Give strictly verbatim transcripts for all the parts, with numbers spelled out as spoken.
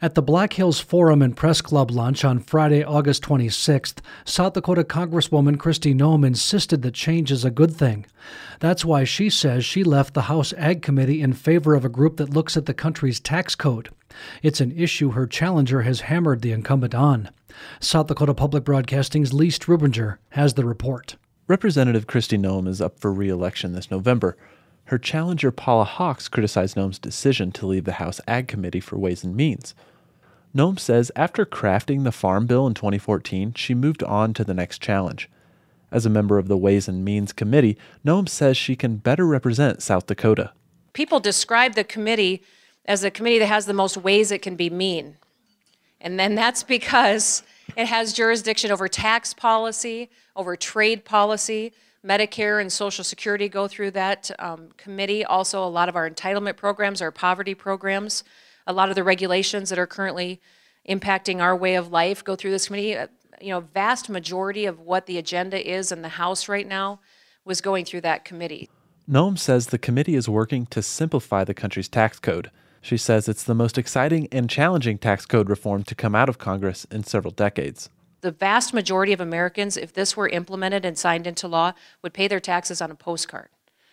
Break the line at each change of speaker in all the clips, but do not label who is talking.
At the Black Hills Forum and Press Club lunch on Friday, August twenty-sixth, South Dakota Congresswoman Kristi Noem insisted that change is a good thing. That's why she says she left the House Ag Committee in favor of a group that looks at the country's tax code. It's an issue her challenger has hammered the incumbent on. South Dakota Public Broadcasting's Lee Strubinger has the report.
Representative Kristi Noem is up for re-election this November. Her challenger Paula Hawks criticized Noem's decision to leave the House Ag Committee for Ways and Means. Noem says after crafting the Farm Bill in twenty fourteen, she moved on to the next challenge. As a member of the Ways and Means Committee, Noem says she can better represent South Dakota.
People describe the committee as a committee that has the most ways it can be mean. And then that's because it has jurisdiction over tax policy, over trade policy. Medicare and Social Security go through that um, committee. Also, a lot of our entitlement programs, our poverty programs, a lot of the regulations that are currently impacting our way of life go through this committee. Uh, you know, vast majority of what the agenda is in the House right now was going through that committee.
Noem says the committee is working to simplify the country's tax code. She says it's the most exciting and challenging tax code reform to come out of Congress in several decades.
The vast majority of Americans, if this were implemented and signed into law, would pay their taxes on a postcard.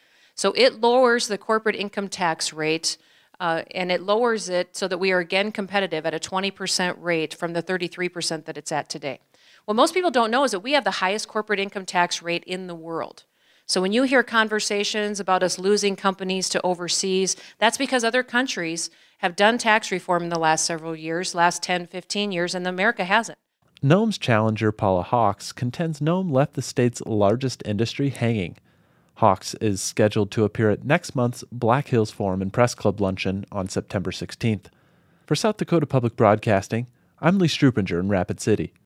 So it lowers the corporate income tax rate, uh, and it lowers it so that we are again competitive at a twenty percent rate from the thirty-three percent that it's at today. What most people don't know is that we have the highest corporate income tax rate in the world. So when you hear conversations about us losing companies to overseas, that's because other countries have done tax reform in the last several years, last ten, fifteen years, and America hasn't.
Noem's challenger, Paula Hawks, contends Noem left the state's largest industry hanging. Hawks is scheduled to appear at next month's Black Hills Forum and Press Club luncheon on September sixteenth. For South Dakota Public Broadcasting, I'm Lee Strubinger in Rapid City.